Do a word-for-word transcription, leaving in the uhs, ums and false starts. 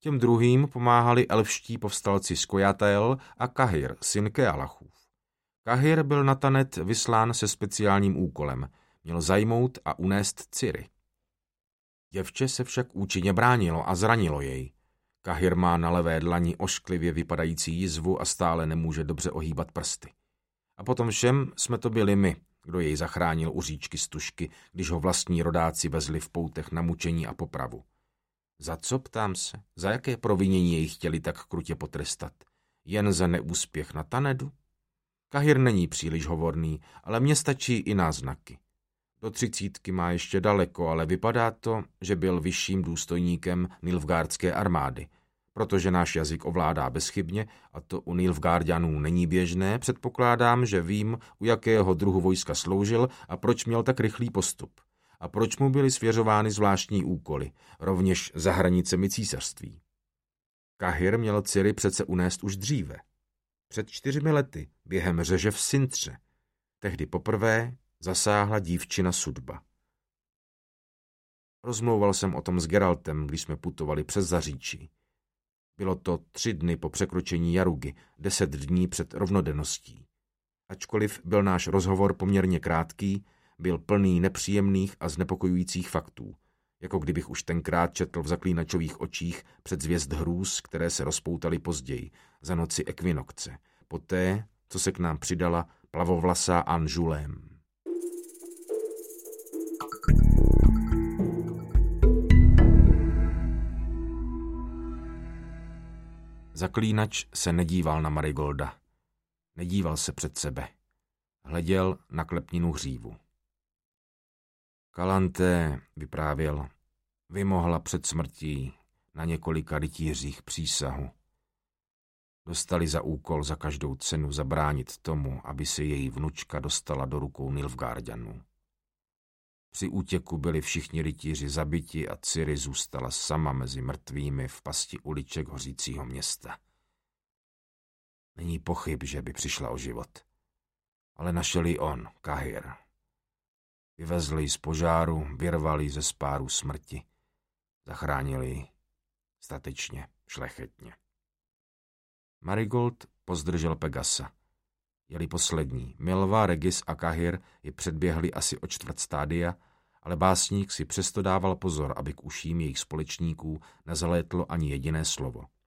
Těm druhým pomáhali elfští povstalci Skojatel a Kahir, syn Kealachův. Kahir byl na Tanet vyslán se speciálním úkolem. Měl zajmout a unést Ciri. Děvče se však účinně bránilo a zranilo jej. Kahir má na levé dlani ošklivě vypadající jizvu a stále nemůže dobře ohýbat prsty. A potom všem jsme to byli my, kdo jej zachránil u říčky Stužky, když ho vlastní rodáci vezli v poutech na mučení a popravu. Za co, ptám se? Za jaké provinění jej chtěli tak krutě potrestat? Jen za neúspěch na Tanedu? Kahir není příliš hovorný, ale mně stačí i náznaky. Do třicítky má ještě daleko, ale vypadá to, že byl vyšším důstojníkem Nilfgaardské armády. Protože náš jazyk ovládá bezchybně a to u Nilfgaardianů není běžné, předpokládám, že vím, u jakého druhu vojska sloužil a proč měl tak rychlý postup. A proč mu byly svěřovány zvláštní úkoly, rovněž za hranicemi císařství. Kahir měl Ciri přece unést už dříve. Před čtyřmi lety, během řeže v Sintře. Tehdy poprvé zasáhla dívčina sudba. Rozmlouval jsem o tom s Geraltem, když jsme putovali přes Zaříčí. Bylo to tři dny po překročení Jarugy, deset dní před rovnodenností. Ačkoliv byl náš rozhovor poměrně krátký, byl plný nepříjemných a znepokojujících faktů, jako kdybych už tenkrát četl v zaklínačových očích předzvěst hrůz, které se rozpoutaly později, za noci ekvinokce, poté, co se k nám přidala plavovlasá Anžulém. Zaklínač se nedíval na Marigolda. Nedíval se před sebe. Hleděl na klepninu hřívu. Kalante, vyprávěl, vymohla před smrtí na několika rytířích přísahu. Dostali za úkol za každou cenu zabránit tomu, aby se její vnučka dostala do rukou Nilfgaardianů. Při útěku byli všichni rytíři zabiti a Ciri zůstala sama mezi mrtvými v pasti uliček hořícího města. Není pochyb, že by přišla o život. Ale našel ji on, Kahir. Vyvezli ji z požáru, vyrvali ze spáru smrti. Zachránili ji statečně, šlechetně. Marigold pozdržel Pegasa. Jeli poslední. Milva, Regis a Kahir ji předběhli asi o čtvrt stádia, ale básník si přesto dával pozor, aby k uším jejich společníků nezalétlo ani jediné slovo.